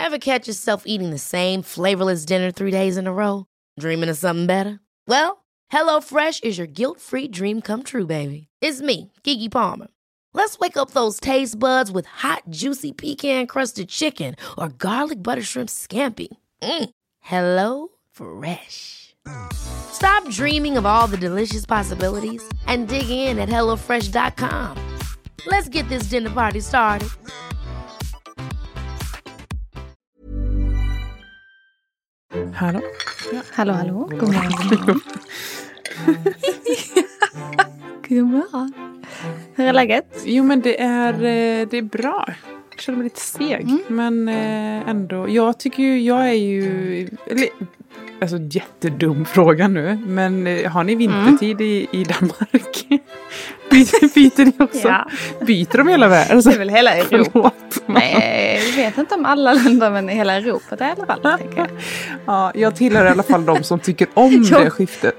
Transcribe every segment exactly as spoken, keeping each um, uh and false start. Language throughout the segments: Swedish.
Ever catch yourself eating the same flavorless dinner three days in a row? Dreaming of something better? Well, HelloFresh is your guilt-free dream come true, baby. It's me, Keke Palmer. Let's wake up those taste buds with hot, juicy pecan-crusted chicken or garlic butter shrimp scampi. Mm. Hello Fresh. Stop dreaming of all the delicious possibilities and dig in at hello fresh dot com. Let's get this dinner party started. Hallå? Ja. Hallå, hallå. God morgon. God morgon. Hur är läget? Jo, men det är, det är bra. Jag känner mig lite seg. Mm. Men ändå. Jag tycker ju, jag är ju... Eller, alltså jättedum fråga nu. Men har ni vintertid mm. i, i Danmark? Byter, byter ni också? Ja. Byter de hela världen? Alltså, det är väl hela Europa. Nej, jag vet inte om alla länder, men i hela Europa det är i alla fall, tänker jag. Ja, jag tillhör i alla fall de som tycker om det skiftet.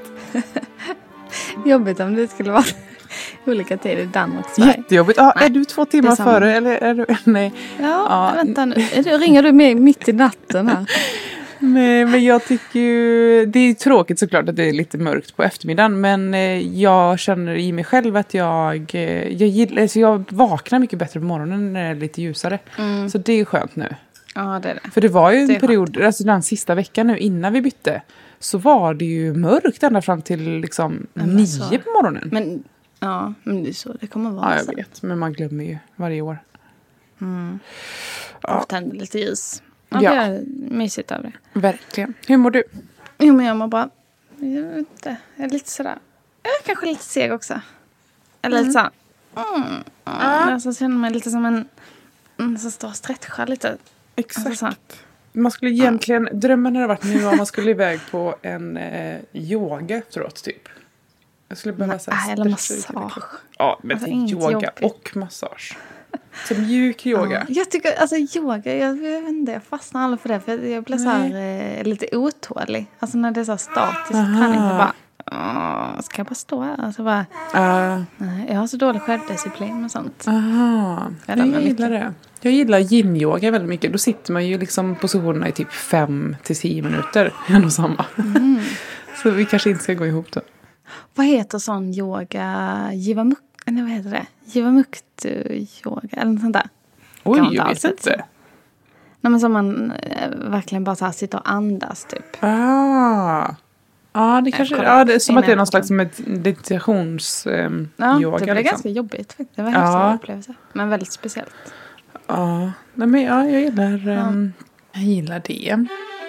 Jobbigt om det skulle vara olika tider i Danmark och Sverige. Jättejobbigt. Ja, är du två timmar före eller är du... Nej. Ja, ja. Vänta nu. Ringer du mig mitt i natten här? Nej, men jag tycker ju... Det är tråkigt såklart att det är lite mörkt på eftermiddagen. Men jag känner i mig själv att jag... Jag, gillar, alltså jag vaknar mycket bättre på morgonen när det är lite ljusare. Mm. Så det är skönt nu. Ja, det är det. För det var ju en period... Skönt. Alltså den sista veckan nu innan vi bytte. Så var det ju mörkt ända fram till liksom nio så. På morgonen. Men... Ja, men det är så det kommer vara. Ja, jag så. vet. Men man glömmer ju varje år. Mm. Ja. Och tänder lite ljus. Ja, ja. Det är mysigt av det. Verkligen. Hur mår du? Jo, men jag mår bra. Jag vet inte. Jag är lite sådär. Jag är kanske lite seg också. Eller mm. lite såhär. Mm. Mm. Alltså, jag känner mig lite som en... Mm, som står och stretchar lite. Exakt. Alltså, man skulle egentligen... Mm. Drömmen hade varit nu om man skulle iväg på en eh, yoga efteråt, typ. Jag skulle behöva säga Nej, eller massage. Ja, men alltså, yoga jobbigt. Och massage. Så mjuk yoga. Ja, jag tycker, alltså yoga, jag, jag vet inte, jag fastnar aldrig för det. För jag, jag blir så här eh, lite otålig. Alltså när det är så här statiskt träning så bara, åh, ska jag bara stå här? Alltså bara, uh. nej, jag har så dålig självdisciplin och sånt. Aha. Jag, jag gillar det. Jag gillar gymyoga väldigt mycket. Då sitter man ju liksom positionerna i typ fem till tio minuter. En och samma. Mm. Så vi kanske inte ska gå ihop då. Vad heter sån yoga? Jivamuk, nej, vad heter det? Jivamuktu yoga eller något sånt där. Oj, jag vet inte. Nej, men som man äh, verkligen bara så här sitter och andas typ. Ah. Ja, det kanske ja, det är som att det är någon slags meditations ähm, ja, yoga. Det var liksom. ganska jobbigt. Det var en ja. häftig upplevelse. Men väldigt speciellt. Ja, nej, men ja, jag gillar, ja. Ähm, jag gillar det.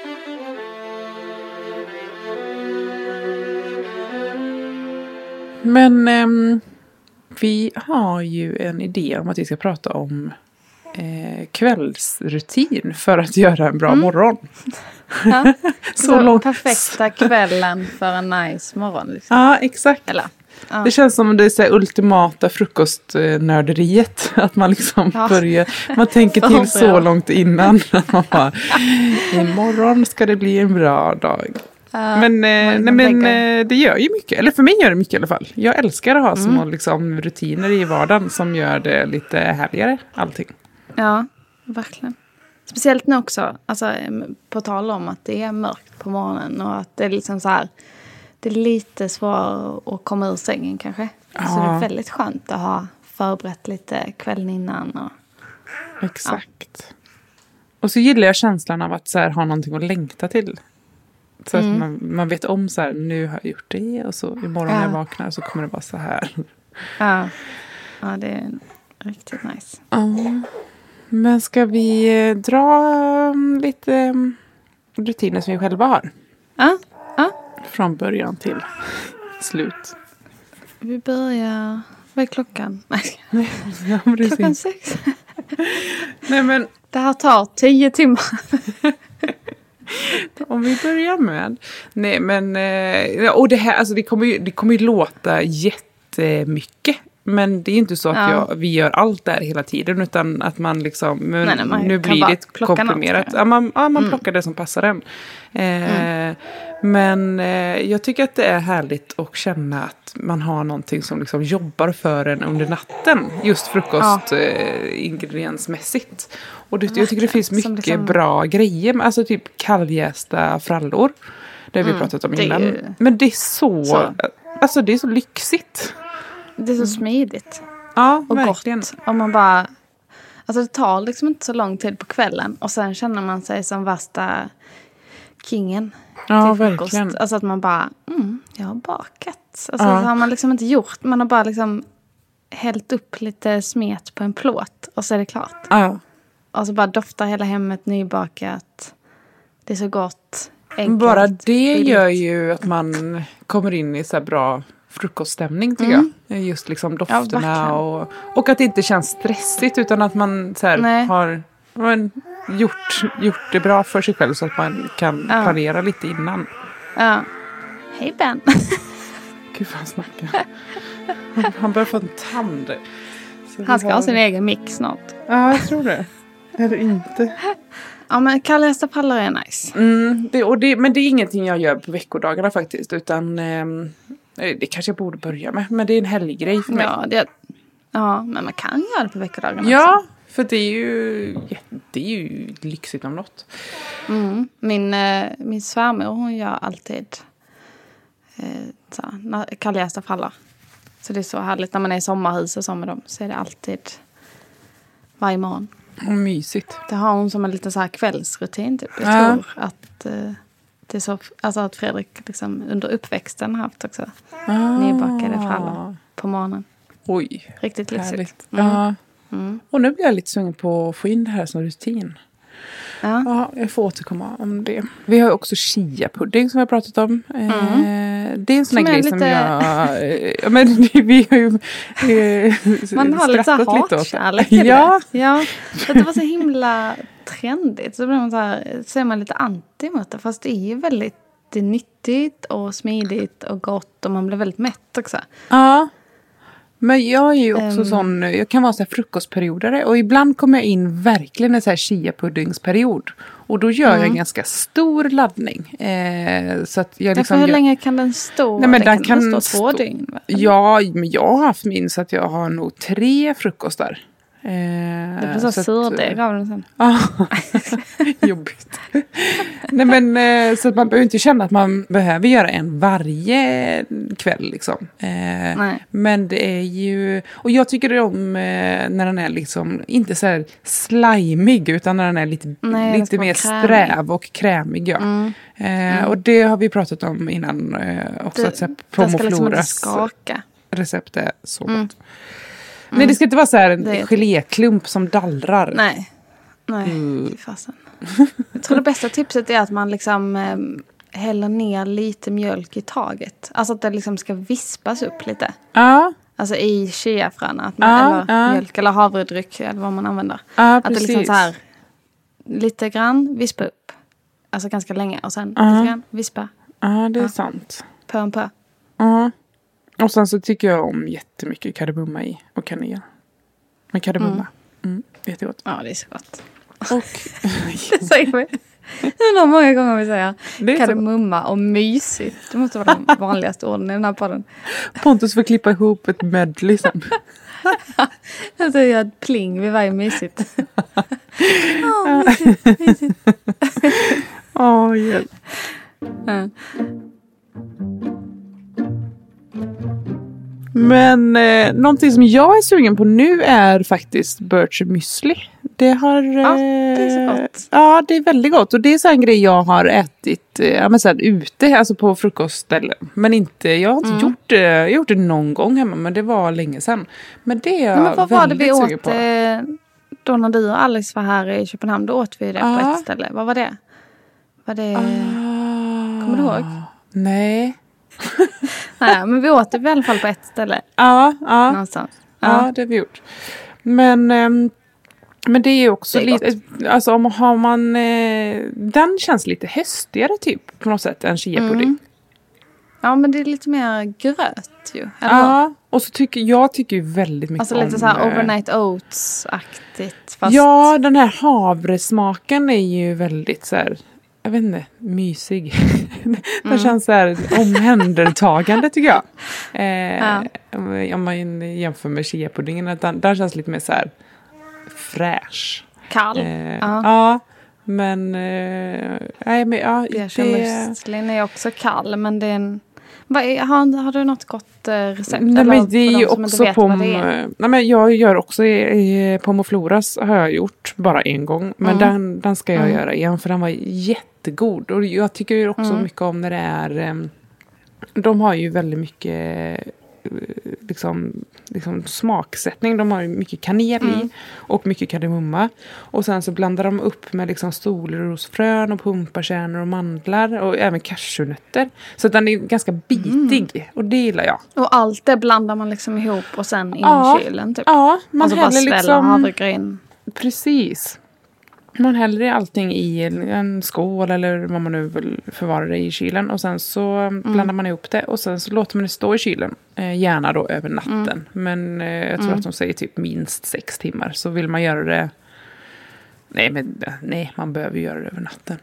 Men ähm, vi har ju en idé om att vi ska prata om eh, kvällsrutin för att göra en bra mm. morgon. Ja. så så långt. Perfekta kvällen för en nice morgon. Liksom. Ja, exakt. Eller, ja. Det känns som det är så här ultimata frukostnörderiet. Att man liksom ja. börjar, man tänker till så långt innan. Att man bara, imorgon ska det bli en bra dag. Uh, men nej, men eh, det gör ju mycket. Eller för mig gör det mycket i alla fall. Jag älskar att ha mm. små liksom, rutiner i vardagen som gör det lite härligare, allting. Ja, verkligen. Speciellt nu också, alltså, på tal om att det är mörkt på morgonen och att det är liksom så här, det är lite svårt att komma ur sängen kanske. Ja. Så det är väldigt skönt att ha förberett lite kvällen innan. Och, exakt. Ja. Och så gillar jag känslan av att så här, ha någonting att längta till. Så mm. att man, man vet om så här, nu har jag gjort det och så imorgon ja. när jag vaknar så kommer det vara så här. Ja, ja det är riktigt nice. Ja. Men ska vi dra lite rutiner som vi själva har? Ja, ja. Från början till slut. Vi börjar, vad är klockan? Nej, ja, klockan sex. Nej, men det här tar tio timmar. Om vi börjar med. Nej, men och det här, alltså det kommer ju, det kommer ju låta jättemycket Men det är inte så att Ja. jag, vi gör allt där hela tiden. Utan att man liksom, men Nej, nej, man nu kan blir bara det plocka komprimerat. något, Ja, man, ja, man Mm. plockar det som passar en. Eh, Mm. Men eh, jag tycker att det är härligt att känna att man har någonting som liksom jobbar för en under natten. Just frukost eh, ingrediensmässigt. Och det, jag tycker det finns mycket Som liksom- bra grejer. Alltså typ kalljästa frallor. Det har vi Mm, pratat om det är innan. ju- Men det är så, Så. alltså det är så lyxigt. Det är så smidigt Ja, och verkligen. gott. Om man bara... Alltså det tar liksom inte så lång tid på kvällen. Och sen känner man sig som värsta kingen. Ja, till frukost. verkligen. Alltså att man bara, mm, jag har bakat. Alltså Ja. så har man liksom inte gjort. Man har bara liksom hällt upp lite smet på en plåt. Och så är det klart. Ja. Och så bara doftar hela hemmet nybakat. Det är så gott. Enkelt, Bara det billigt. gör ju att man kommer in i så här bra frukoststämning tycker Mm. jag. Just liksom Ja, dofterna verkligen. och, och att det inte känns stressigt utan att man så här Nej. har men, gjort, gjort det bra för sig själv så att man kan Ja. planera lite innan. Ja. Hej Ben. Gud vad han snackar. Han, han börjar få en tand. Så vi Han ska har- ha sin egen mix snart. Ja, jag tror det. Eller inte. Ja men kalljästa pallar är nice. Mm, det, och det, men det är ingenting jag gör på veckodagarna faktiskt. Utan ehm, det kanske jag borde börja med. Men det är en helggrej för mig. Ja, det, ja, men man kan göra det på veckodagarna Ja, också. för det är ju, det är ju lyxigt om något. Mm. Min, eh, min svärmor hon gör alltid eh, så här, na- kalljästa pallar. Så det är så härligt när man är i sommarhus och så med dem. Så är det alltid varje morgon. Och mysigt. Det har hon som en liten så här kvällsrutin typ. Jag Ja. tror att eh, det är så, alltså att Fredrik liksom under uppväxten har haft också Ah. nybakade frallor på morgonen. Oj, Riktigt lyxigt. härligt. Mm. Ja. Mm. Och nu blir jag lite sugen på att få in det här som rutin. Ja. Ja, jag får återkomma om det. Vi har ju också chia-pudding som vi har pratat om. Eh, det är en sån Som här är grej som lite- jag... eh, Ja, men det- vi har ju eh, Man har lite så här skrattat lite åt hatkärlek det. till Ja, det. Ja, för att det var så himla trendigt. Så blir man så här, så är man lite anti mot det. Fast det är ju väldigt det är nyttigt och smidigt och gott. Och man blir väldigt mätt också. ja. Men jag är ju också Ehm. sån, jag kan vara så här frukostperiodare och ibland kommer jag in verkligen en så här chia-puddingsperiod. Och då gör jag en ganska stor laddning. Eh, så att jag Därför liksom hur gör- länge kan den stå? Nej, men den kan, kan stå stå- två dygn. Va? Ja, men jag har haft min så att jag har nog tre frukostar. Eh, Det blir så att, surdeg av den sen. Ja, jobbigt. Nej men eh, så att man behöver inte känna att man behöver göra en varje kväll liksom. Eh, Nej. men det är ju, och jag tycker om eh, när den är liksom inte så här slimig utan när den är lite, Nej, den lite ska vara mer krämig. sträv och krämig. Ja. Mm. Eh, och det har vi pratat om innan eh, också. Det- att så här, Den ska liksom inte Pomofloras skaka. recept är så Mm. gott. Nej, det ska inte vara så här en Det är- geléklump som dallrar. Nej. Nej, Mm. fy fasen. Jag tror det bästa tipset är att man liksom eh, häller ner lite mjölk i taget. Alltså att det liksom ska vispas upp lite. Ja, Alltså i chiafröna. Att man, Ja, eller ja. mjölk eller havredryck eller vad man använder. ja Att det precis. liksom så här lite grann vispa upp. Alltså ganska länge. Och sen Ja. lite grann vispa Ja, det är Ja. sant. på en på. Ja. Och sen så tycker jag om jättemycket kardemumma i och kanel. Men kardemumma. Mm. Jättegott. Ja, det är så gott. Och Det säger vi. Hur många gånger vi säger det är så, kardemumma och mysigt. Det måste vara de vanligaste orden i den här podden. Pontus får klippa ihop ett medley sen. Alltså jag gör ett pling vid varje mysigt. Ja, mysigt, mysigt. Åh, hjälp. Ja. Men eh, någonting som jag är sugen på nu är faktiskt Birch Müsli. Det har... Ja, eh, det är så gott. Ja, det är väldigt gott. Och det är så en grej jag har ätit eh, ja, men så här, ute, alltså på frukostställen. Men inte, jag har inte Mm. gjort det. Jag har gjort det någon gång hemma, men det var länge sedan. Men det är jag Men vad var det väldigt vi sugen åt på. eh, då när du och Alice var här i Köpenhamn? Då åt vi det på Ja. ett ställe. Vad var det? Var det... Ah, Kommer du ihåg? Nej. Nej, men vi åt det i alla fall på ett ställe. Ja, ja. Någonstans. Ja, Ja. det har vi gjort. Men, ehm, men det är ju också Det är lite... Alltså om har man... Eh, den känns lite höstigare typ på något sätt än chia-pudding. Mm. Ja, men det är lite mer gröt ju. Eller? Ja, och så tycker jag tycker ju väldigt mycket alltså om... Alltså lite så här overnight oats-aktigt. Fast... Ja, den här havresmaken är ju väldigt så här, jag vet inte, mysig. Mm. Det känns så här omhändertagande tycker jag. Eh, ja. Om man jämför med chia-puddingen, den, den känns lite mer så här fräsch. Kall. Eh, ja. ja, men... Eh, nej, men ja, Beershemmusslin är också kall, men det är en... Vad är, har, har du något gott eh, recept? Nej, men det är ju också på... Nej, men jag gör också i, i Pommes Floras har jag gjort bara en gång. Men mm. den, den ska jag mm. göra igen, för den var jättegod. Och jag tycker ju också mm. mycket om när det är... De har ju väldigt mycket... Liksom, liksom smaksättning. De har ju mycket kanel mm. i och mycket kardemumma. Och sen så blandar de upp med liksom solrosfrön och pumpakärnor och mandlar och även cashewnötter. Så den är ganska bitig mm. och det gillar jag. Och allt det blandar man liksom ihop och sen in ja. i kylen typ. Ja, man alltså häller liksom havregryn. Precis. Man häller allting i en skål eller vad man nu vill förvara det i kylen. Och sen så mm. blandar man ihop det. Och sen så låter man det stå i kylen. Eh, gärna då över natten. Mm. Men eh, jag tror mm. att de säger typ minst sex timmar. Så vill man göra det... Nej, men nej, man behöver göra det över natten.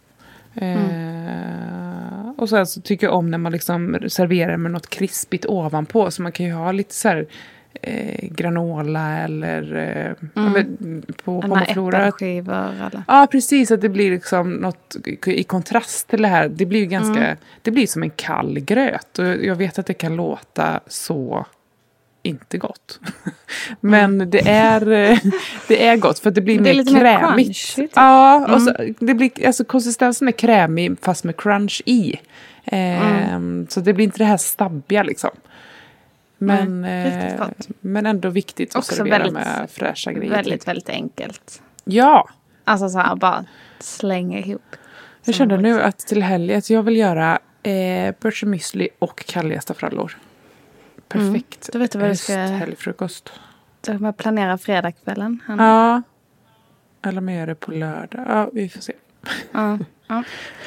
Eh, mm. Och sen så tycker jag om när man liksom serverar med något krispigt ovanpå. Så man kan ju ha lite så här... Eh, granola eller eh, mm. på Pommes Floras. Ja, precis. Att det blir liksom något i kontrast till det här. Det blir ju ganska, mm. det blir som en kall gröt. Och jag vet att det kan låta så inte gott. Men mm. det är det är gott för att det blir det mer krämigt. Mer ja, mm. och så, det blir, alltså konsistensen är krämig fast med crunch i. Eh, mm. Så det blir inte det här stabbiga liksom. Men, mm, eh, men ändå viktigt att servera väldigt, med fräscha grejer. Väldigt, väldigt enkelt. Ja. Alltså så här, bara slänga ihop. Jag kände nu att till helgen att jag vill göra eh, beershemmusli och kallgästa frallor. Perfekt. Mm, då vet du vad du ska... helgfrukost. Då kan man planera fredagskvällen. Han... Ja. Eller om jag gör det på lördag. Ja, vi får se. Ja, ja.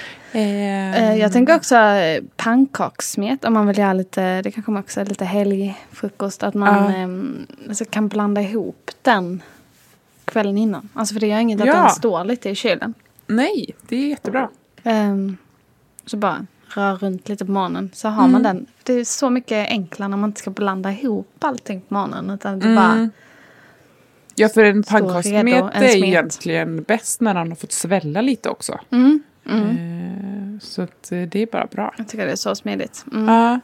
Eh, jag tänker också pannkakssmet om man vill göra lite, det kan komma också lite helgfrukost, att man ja. eh, alltså kan blanda ihop den kvällen innan. Alltså för det gör inget att ja. den står lite i kylen. Nej, det är jättebra. Eh, så bara rör runt lite på morgonen så har mm. man den. Det är så mycket enklare när man inte ska blanda ihop allting på morgonen, utan det mm. bara... Ja, för en pannkakssmet är ju egentligen bäst när han har fått svälla lite också. Mm. Mm. Eh, så att det är bara bra. Jag tycker det är så smidigt. Mm. Ja.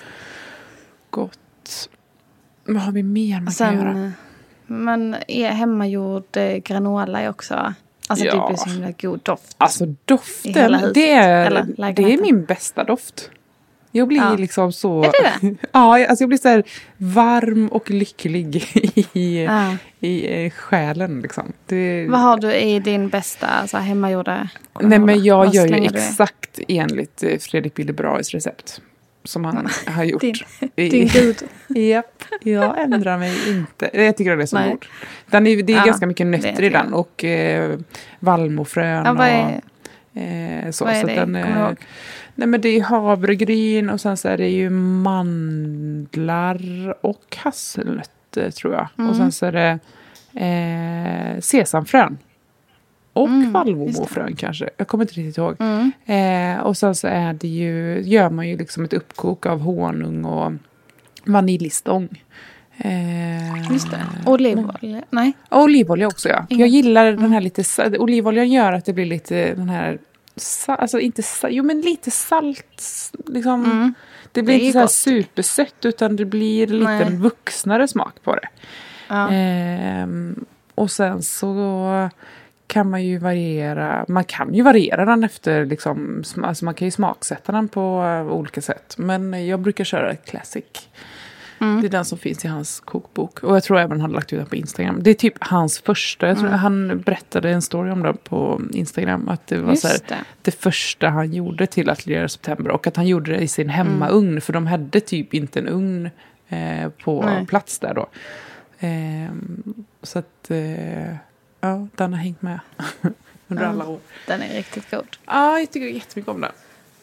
Gott. Vad har vi mer man Sen, kan göra? Men är hemmagjord eh, granola är också... Alltså ja. det blir så himla god doft. Alltså doften, det är, det är min bästa doft. Jag blir ja. liksom så... Är det det? Ja, alltså jag blir så här varm och lycklig i, ja. i, i själen. Liksom. Det... Vad har du i din bästa så här, hemmagjorda? Nej, men jag Vad gör ju exakt enligt Fredrik Billebraus recept. Som han mm. har gjort. Din, i... din gud. Japp, jag ändrar mig inte. Jag tycker det är så god. Den är, det är ja, ganska mycket nötter i den. Och eh, vallmofrön. Ja, vad är, och, eh, så, vad är så det? Den, eh, nej, men det är havregryn och sen så är det ju mandlar och hasselnötter tror jag. Mm. Och sen så är det eh, sesamfrön. Och mm, vallmofrön kanske. Jag kommer inte riktigt ihåg. Mm. Eh, och sen så är det ju, gör man ju liksom ett uppkok av honung och vaniljstång. Eh, Just det. Olivolja? Nej. Olivolja också, ja. Mm. Jag gillar mm. den här lite... Olivoljan gör att det blir lite den här... Alltså inte... Jo, men lite salt. Liksom. Mm. Det blir det inte så här supersött, utan det blir lite Nej. en vuxnare smak på det. Ja. Eh, och sen så... kan man ju variera, man kan ju variera den efter liksom, alltså man kan ju smaksätta den på uh, olika sätt, men jag brukar köra classic. Mm. Det är den som finns i hans kokbok, och jag tror även han har lagt ut den på Instagram. Det är typ hans första, jag tror mm. han berättade en story om det på Instagram, att det var så här, det. det första han gjorde till Atelier September, och att han gjorde det i sin hemmaugn, mm. för de hade typ inte en ugn eh, på Nej. plats där då. Eh, så att eh, ja, den har hängt med under ja, alla år. Den är riktigt god. Ja, jag tycker jättemycket om den.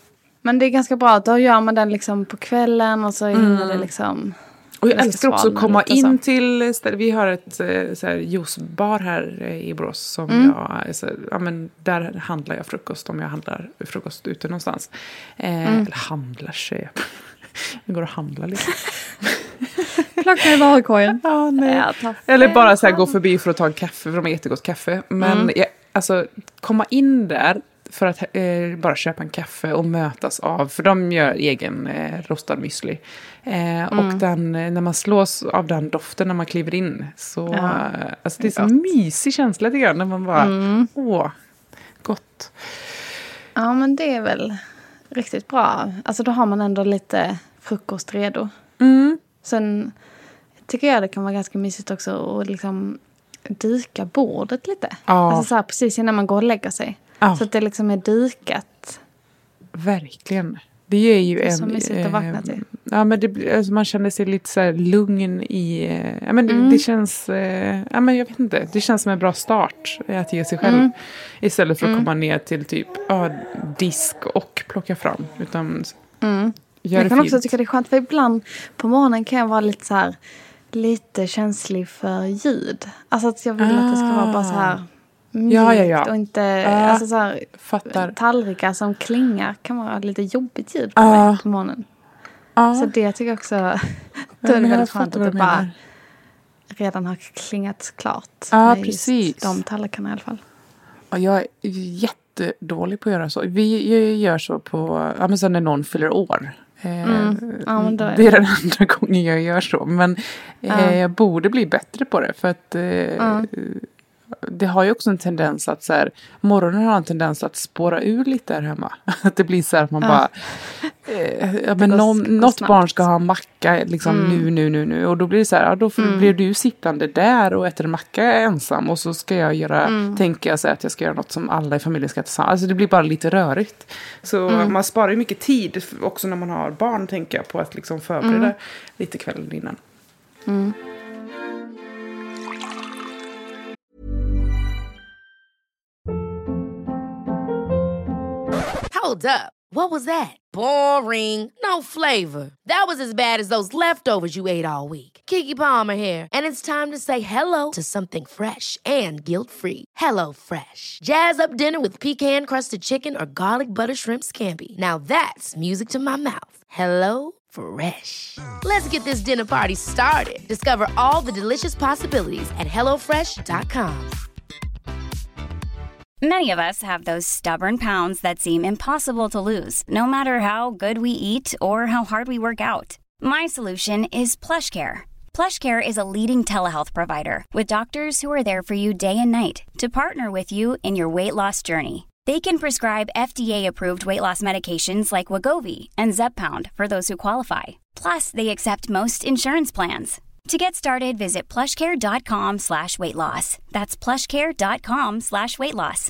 Men det är ganska bra att då gör man den liksom på kvällen och så hinner mm. det liksom... Och jag älskar också att komma in till stället. Vi har ett så här, juicebar här i Borås som mm. jag, så, ja, men där handlar jag frukost om jag handlar frukost ute någonstans. Eh, mm. Eller handlar sig. Det går att handla lite. Plocka i varukorgen. Ja, nej. Eller bara så här, gå förbi för att ta en kaffe, för de har jättegott kaffe. Men mm. jag, alltså, komma in där för att eh, bara köpa en kaffe och mötas av, för de gör egen eh, rostad müsli. Eh, mm. Och den, när man slås av den doften när man kliver in, så ja. eh, alltså det är så ja. mysig känsla tycker jag, när man bara, mm. åh, gott. Ja, men det är väl riktigt bra. Alltså då har man ändå lite frukost redo. Mm. Sen tycker jag det kan vara ganska mysigt också att liksom dyka bordet lite. Ja. Alltså så här, precis innan man går och lägger sig. Ja. Så att det liksom är dykat. Verkligen. Det är ju det är en... så mysigt att vakna till. Ja, men det, alltså man känner sig lite så här lugn i... Ja, men mm. det, det känns... Ja, men jag vet inte. Det känns som en bra start att ge sig själv. Mm. Istället för att mm. komma ner till typ ja, disk och plocka fram. Utan mm. gör jag kan fint. Också tycka det är skönt. För ibland på morgonen kan jag vara lite så här... Lite känslig för ljud. Alltså att jag vill ah. att det ska vara bara så här... Ja, ja, ja. Och inte, uh, alltså så här, fattar. Tallrikar som klingar kan vara lite jobbigt ljud på uh, mig på morgonen. Uh, så det tycker jag också, då är det väldigt skönt att det bara redan har klingat klart. Ja, uh, precis. De tallrikarna i alla fall. Och jag är jättedålig på att göra så. Vi gör så på, ja men så när någon fyller år. Mm. Ja, men då är det är den andra gången jag gör så. Men uh. eh, jag borde bli bättre på det. För att... Eh, uh. Det har ju också en tendens att så här, morgonen har en tendens att spåra ur lite där hemma. Att det blir så här att man ja. bara eh, ja, men någon, något snabbt. Barn ska ha macka liksom mm. nu, nu, nu, nu. Och då blir det så här, ja, då mm. blir du sittande där och äter en macka ensam. Och så ska jag göra, mm. tänker jag så här, att jag ska göra något som alla i familjen ska tillsammans. Alltså det blir bara lite rörigt. Så mm. man sparar ju mycket tid också när man har barn, tänker jag, på att liksom förbereda mm. lite kvällen innan. Mm. Hold up. What was that? Boring. No flavor. That was as bad as those leftovers you ate all week. Keke Palmer here, and it's time to say hello to something fresh and guilt-free. Hello Fresh. Jazz up dinner with pecan-crusted chicken or garlic butter shrimp scampi. Now that's music to my mouth. Hello Fresh. Let's get this dinner party started. Discover all the delicious possibilities at hello fresh dot com. Many of us have those stubborn pounds that seem impossible to lose, no matter how good we eat or how hard we work out. My solution is PlushCare. PlushCare is a leading telehealth provider with doctors who are there for you day and night to partner with you in your weight loss journey. They can prescribe F D A-approved weight loss medications like Wegovy and Zepbound for those who qualify. Plus, they accept most insurance plans. To get started, visit plushcare.com slash weight loss. That's plushcare.com slash weight loss.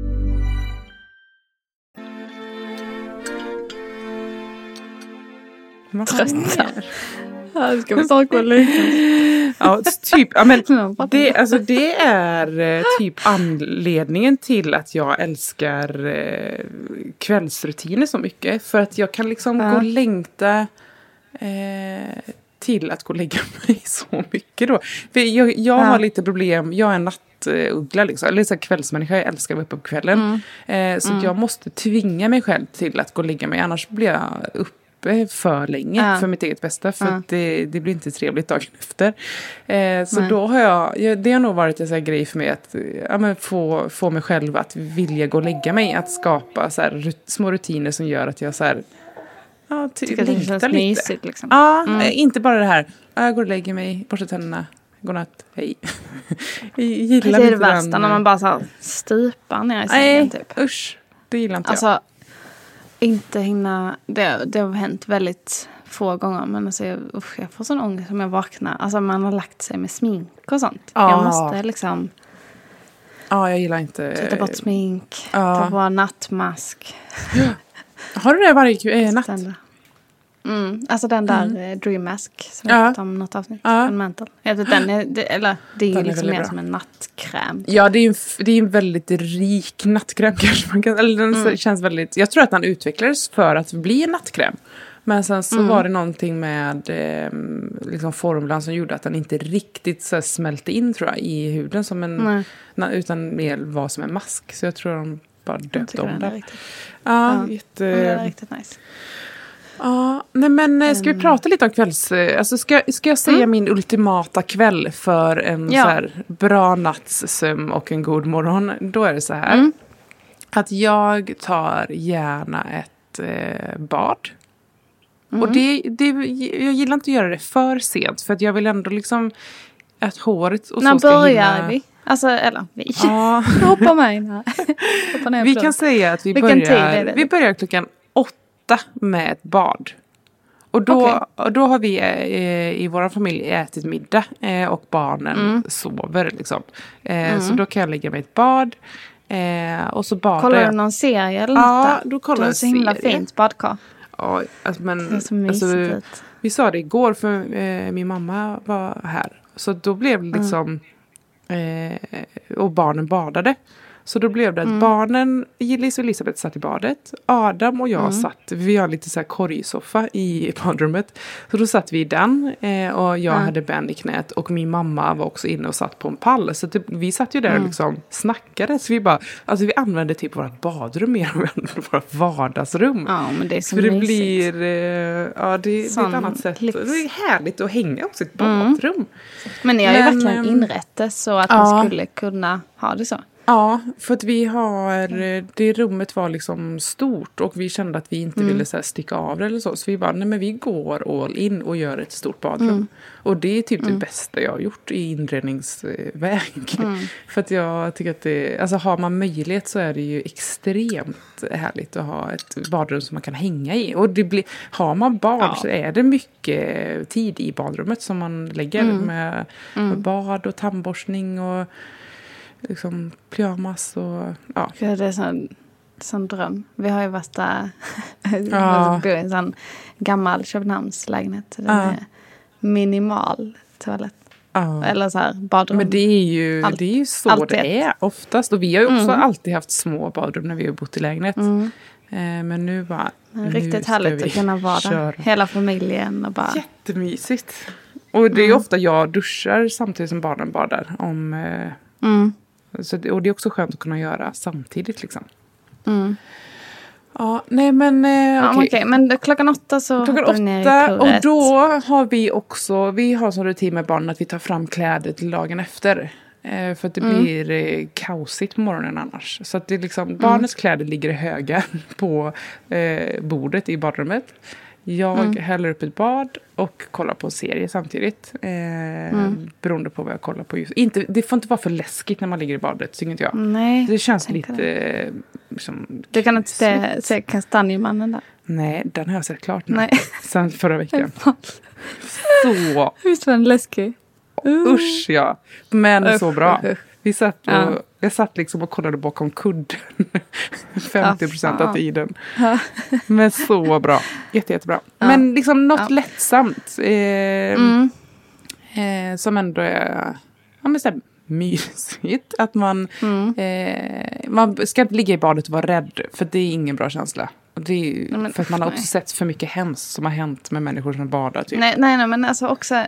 Här ska vi snart gå och leka. Ja, typ, ja, men det, alltså, det är typ anledningen till att jag älskar eh, kvällsrutiner så mycket. För att jag kan liksom ja. gå och längta eh, till att gå och lägga mig så mycket då. För jag, jag ja. har lite problem, jag är en nattuggla liksom, eller så här kvällsmänniska, jag älskar att vara uppe på kvällen. Mm. Eh, så mm. jag måste tvinga mig själv till att gå och lägga mig, annars blir jag upp för länge ja. för mitt eget bästa, för ja. att det, det blir inte trevligt dagen efter. Eh, så Nej. då har jag, det har nog varit en sån här grej för mig att ja, men få, få mig själv att vilja gå och lägga mig, att skapa så här, rut, små rutiner som gör att jag så här, ja, ty, det känns mysigt liksom. Ja, mm. eh, inte bara det här, jag går och lägger mig, borstar tänderna, godnatt, hej. Jag gillar det är det värsta, när man bara så här stupar ner i sängen typ. Usch, det gillar inte alltså, jag. Inte hinna, det, det har hänt väldigt få gånger, men alltså jag, usch, jag får sån ångest om jag vaknar. Alltså man har lagt sig med smink och sånt. Ja. Jag måste liksom ja, jag gillar inte sätta bort smink, ja. ta på nattmask. Ja. Har du det varje äh, natt? Mm, alltså den där mm. Dream Mask som vi pratade om något avsnitt. Ja. Mental. Jag vet, den är, det, eller, det är ju liksom är mer bra. Som en nattkräm. Ja, det är en, det är en väldigt rik nattkräm kanske. Man kan, eller den mm. känns väldigt, jag tror att den utvecklades för att bli en nattkräm. Men sen så mm. var det någonting med eh, liksom formulan som gjorde att den inte riktigt så här, smälte in tror jag i huden som en, na, utan mer var som en mask. Så jag tror de bara döpte om det. Ja, ja, jätte... Det är riktigt nice. Ja, nej men ska vi prata lite om kvälls... Alltså ska, ska jag säga mm. min ultimata kväll för en ja. så här bra nattsömn och en god morgon? Då är det så här. Mm. Att jag tar gärna ett eh, bad. Mm. Och det, det, jag gillar inte att göra det för sent. För att jag vill ändå liksom... Att håret och när så ska börjar hinna... vi? Alltså, eller vi. Ja. Hoppa med in här. Hoppa ner vi kan säga att vi Vilken börjar... Vi börjar klockan åtta med ett bad. Och då, okay. och då har vi eh, i vår familj ätit middag. Eh, och barnen mm. sover liksom. Eh, mm. Så då kan jag lägga mig i ett bad. Eh, och så badar kollar jag. du någon serie eller ja, något? Då kollar du har så himla serie. Fint badkar. Ja, alltså, men, det är så mysigt alltså, ut. Vi sa det igår för eh, min mamma var här. Så då blev det liksom... Mm. Eh, och barnen badade. Så då blev det att mm. barnen, Gillis och Elisabeth satt i badet. Adam och jag mm. satt, vi har lite så här korgsoffa i badrummet. Så då satt vi i den eh, och jag mm. hade Ben i knät. Och min mamma var också inne och satt på en pall. Så det, vi satt ju där mm. och liksom snackade. Så vi bara, alltså vi använde typ vårt badrum mer än vårt vardagsrum. Ja, men det är så För det mysigt. blir, eh, ja det, det är ett annat sätt. Lyx. Det är härligt att hänga också i ett badrum. Mm. Men ni har ju verkligen inrättat så att ja. man skulle kunna ha det så. Ja, för att vi har, det rummet var liksom stort och vi kände att vi inte mm. ville så här sticka av det eller så. Så vi bara, nej men vi går all in och gör ett stort badrum. Mm. Och det är typ mm. det bästa jag har gjort i inredningsväg. Mm. För att jag tycker att det, alltså har man möjlighet så är det ju extremt härligt att ha ett badrum som man kan hänga i. Och det blir, har man bad ja. så är det mycket tid i badrummet som man lägger mm. med, mm. med bad och tandborstning och liksom pyjamas och ja. Det är en sån, sån dröm. Vi har ju värsta ja. bor i en sån gammal Köpenhamnslägenhet. Den ja. är minimal toalett. Ja. Eller så här badrum. Men det är ju, Allt, det är ju så det är ett. oftast. Och vi har ju också mm. alltid haft små badrum när vi har bott i lägenhet. Mm. Eh, men nu bara men riktigt härligt att kunna vara där. Hela familjen och bara... Jättemysigt. Och det är mm. ofta jag duschar samtidigt som barnen badar. Om... Eh, mm. Så, och det är också skönt att kunna göra samtidigt liksom. Mm. Ja, nej men... Eh, ja, okej, okay. Men klockan åtta så klockan hoppar ner i purret. Och då har vi också... Vi har som rutin med barnen att vi tar fram kläder till dagen efter. Eh, för att det mm. blir eh, kaosigt på morgonen annars. Så att det liksom... Mm. Barnets kläder ligger i höga på eh, bordet i badrummet. Jag mm. häller upp ett bad och kollar på en serie samtidigt. Eh, mm. Beroende på vad jag kollar på just. Inte, det får inte vara för läskigt när man ligger i badet, tycker inte jag. Nej, det känns lite... Det. Eh, liksom, du kan inte se, se Kastanjemannen där? Nej, den har jag sett klart nu. Nej. Sen förra veckan. Så. Visst var den läskig? Uh. Usch, ja. Men usch, så bra. Usch. Vi satt och, ja. Jag satt liksom och kollade bakom kudden. femtio procent ja, av tiden. Ja. Men så bra. Jätte, jättebra. Ja. Men liksom något ja. lättsamt. Eh, mm. eh, som ändå är ja, men så här, mysigt. Att man, mm. eh, man ska inte ligga i badet och vara rädd. För det är ingen bra känsla. Och det är nej, men, för att man har också nej. sett för mycket hemskt som har hänt med människor som badar. Typ. Nej, nej, nej, men alltså också...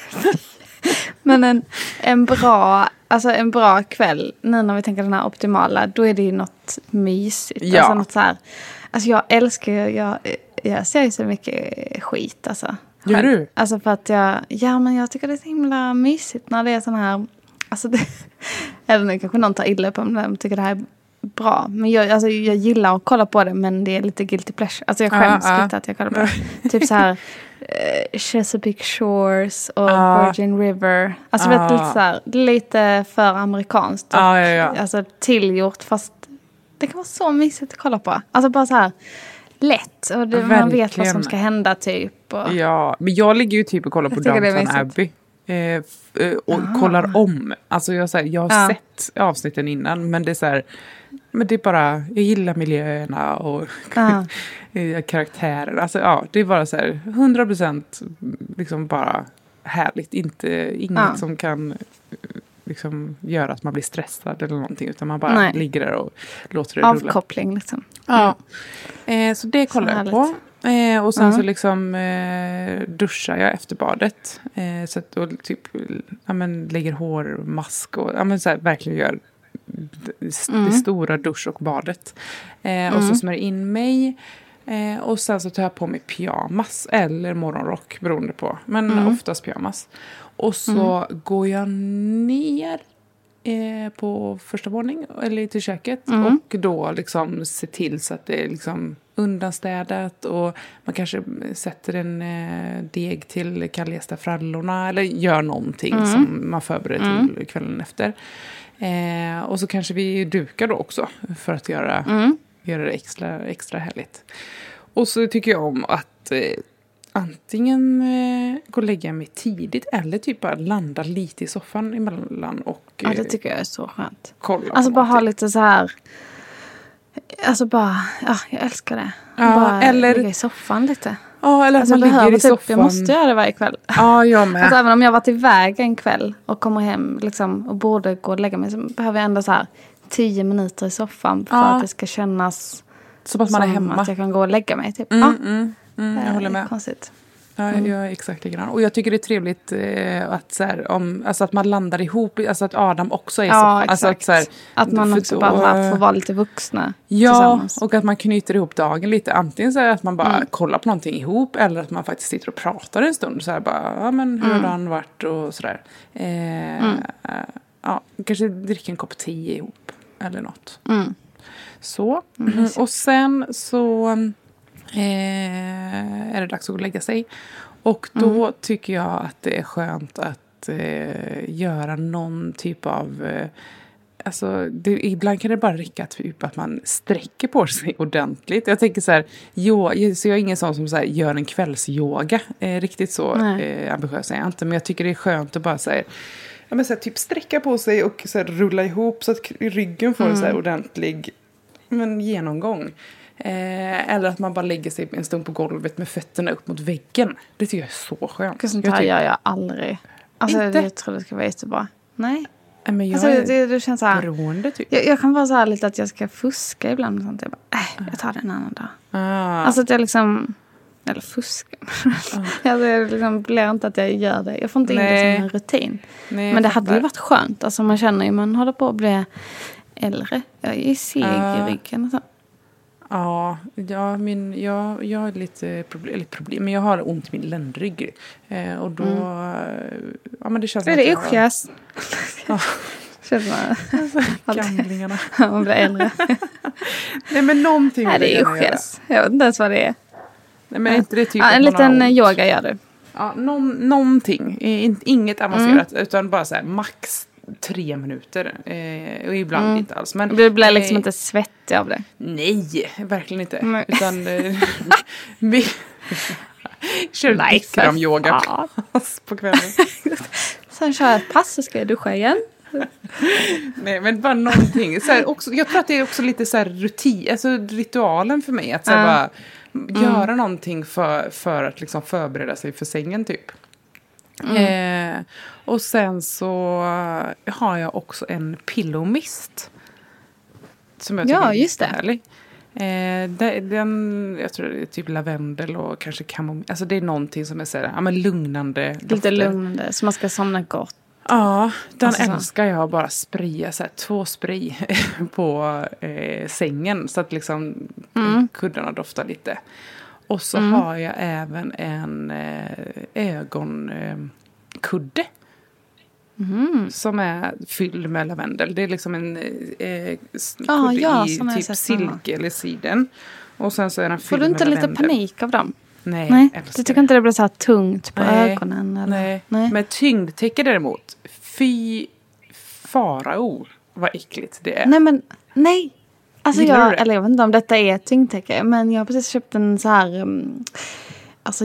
Men en, en bra alltså en bra kväll nu när vi tänker den här optimala, då är det ju något mysigt. Ja. Alltså något så här, alltså jag älskar ju, jag, jag ser ju så mycket skit alltså. Gör du? Alltså för att jag, ja men jag tycker det är så himla mysigt när det är sån här, alltså det, eller nu kanske någon tar illa på mig, jag tycker det här är bra. Men jag, alltså, jag gillar att kolla på det, men det är lite guilty pleasure. Alltså jag skäms uh, uh. lite att jag kollar på det. Typ så här uh, Chesapeake Shores och uh. Virgin River. Alltså uh. vet, lite så här, lite för amerikanskt. Uh, ja, ja. Alltså tillgjort, fast det kan vara så mysigt att kolla på. Alltså bara så här lätt. Och det, man vet vad som ska hända typ. Och... Ja, men jag ligger ju typ och kollar på Downton Abbey. Eh, och ah. kollar om. Alltså jag, så här, jag har ah. sett avsnitten innan, men det är så här, men det är bara, jag gillar miljöerna och Ja. karaktärer. Alltså ja, det är bara så här hundra procent liksom bara härligt. Inte, inget Ja. som kan liksom göra att man blir stressad eller någonting. Utan man bara Nej. ligger där och låter det rulla. Avkoppling liksom. Ja. Eh, så det kollar Så jag på. Eh, och sen Ja. så liksom eh, duschar jag efter badet. Eh, så att, och typ ja, men, lägger hårmask och ja, men, så här, verkligen gör det, Mm. det stora dusch och badet. Eh, och så smörjer in mig. Eh, och sen så tar jag på mig pyjamas eller morgonrock beroende på. Men Mm. oftast pyjamas. Och så går jag ner eh, på första våning eller till köket. Mm. Och då liksom se till så att det är liksom undanstädat. Och man kanske sätter en eh, deg till kallgästa frallorna. Eller gör någonting Mm. som man förbereder Mm. till kvällen efter. Eh, och så kanske vi dukar då också för att göra, Mm. göra det extra, extra härligt. Och så tycker jag om att eh, antingen eh, gå och lägga mig tidigt eller typ bara landa lite i soffan emellan och Ja, det eh, tycker jag är så skönt. kolla Alltså på bara ha någonting. lite så här. Alltså bara, ja, jag älskar det. Ja, bara eller- ligga i soffan lite. Ja, eller att Alltså man jag ligger behöver i typ, soffan. jag måste göra det varje kväll. Ja, jag med. Alltså även om jag har varit iväg en kväll och kommer hem liksom, och borde gå och lägga mig så behöver jag ändå så här tio minuter i soffan för Ja. att det ska kännas Så att man är som hemma. att jag kan gå och lägga mig. Typ. Mm, Ja, mm, mm, jag det håller är med. Konstigt. Ja, jag är exakt likadan. Och jag tycker det är trevligt eh, att, så här, om, alltså att man landar ihop. Alltså att Adam också är så. Ja, Alltså att, exakt. så här, Att man för också då- bara får vara lite vuxna Ja, tillsammans. och att man knyter ihop dagen lite. Antingen så är det att man bara Mm. kollar på någonting ihop. Eller att man faktiskt sitter och pratar en stund. Så här bara, ja men hur Mm. har dagen varit och sådär. Eh, ja, kanske dricka en kopp te ihop. Eller något. Mm. Så. Mm. Och sen så eh, är det dags att gå och lägga sig. Och då Mm. tycker jag att det är skönt att eh, göra någon typ av... Eh, alltså, det, ibland kan det bara räcka typ att man sträcker på sig ordentligt. Jag tänker så här, jo, så jag är ingen sån som så här, gör en kvällsyoga. Eh, riktigt så eh, ambitiös är jag inte. Men jag tycker det är skönt att bara så här, ja, men så här, typ sträcka på sig och så här, rulla ihop så att k- ryggen får en så här ordentlig men, genomgång. Eh, eller att man bara lägger sig en stund på golvet med fötterna upp mot väggen. Det tycker jag är så skönt. Sånt Jag här tycker- gör jag aldrig. Alltså Inte? jag tror det ska vara jättebra. Nej. Nej, men jag Alltså, är det, det känns så här. beroende typ. Jag, jag kan vara så här lite att jag ska fuska ibland. Och sånt. Jag bara, äh, jag tar det en annan dag. Ah. Alltså att jag liksom, eller fuska. alltså jag liksom blir inte att jag gör det. Jag får inte in det Nej. som en rutin. Nej, Men det jag hade ju fattar. varit skönt. Alltså man känner ju, man håller på att bli äldre. Jag är seg Ja. i ryggen och så. Ja, ja min, jag, jag har lite problem, eller problem, men jag har ont i min ländrygg. Eh, och då, ja men det känns Är som det att jag- uschjäs? Ja. Känns man Gamlingarna. man blir äldre. Nej men någonting Nej, det vill är jag gärna göra. uschjäs. Jag vet inte ens vad det är. Nej men inte det typ Ja, att en man har liten ont. yoga gör du. Ja, någon, någonting. Eh, in- Inget avancerat utan bara så här max tre minuter. Eh, och ibland inte alls. Men, Du blir liksom eh, inte svettig av det. Nej, verkligen inte. Nej. Utan eh, vi kör Nej, bikram-yoga för på kvällen. Sen kör jag ett pass så ska jag duscha igen. Nej, men bara någonting. Så här, också, jag tror att det är också lite så här rutin, alltså ritualen för mig. Att så här, Ja. bara göra någonting för, för att liksom förbereda sig för sängen typ. Eh, och sen så har jag också en pillow mist. Som jag tycker Ja, är just det. jättehärlig. Eh, det- den, jag tror det är typ lavendel och kanske kamomill. Alltså det är någonting som är så här, ja, men lugnande Lite dofter. lugnande så man ska somna gott. Ja, den Alltså så. älskar jag att bara spraya så här, två spray på eh, sängen så att liksom Mm. kuddarna doftar lite. Och så har jag även en eh, ögonkudde. Mm. Som är fylld med lavendel. Det är liksom en eh, s- Ah, kudde ja, i sån har jag typ sett samma. silke eller siden. Och sen så är den Får fylld du med inte lite lavendel. panik av dem? Nej, Nej, älskar du tycker inte det blir så här tungt på Nej. ögonen? Eller? Nej. Nej. Men tyngdtäcke däremot. Fy farao vad äckligt det är. Nej, men nej. Alltså Gillar du jag, det? eller jag vet inte om detta är ett tyngdtäcke. Men jag har precis köpt en så här, um, alltså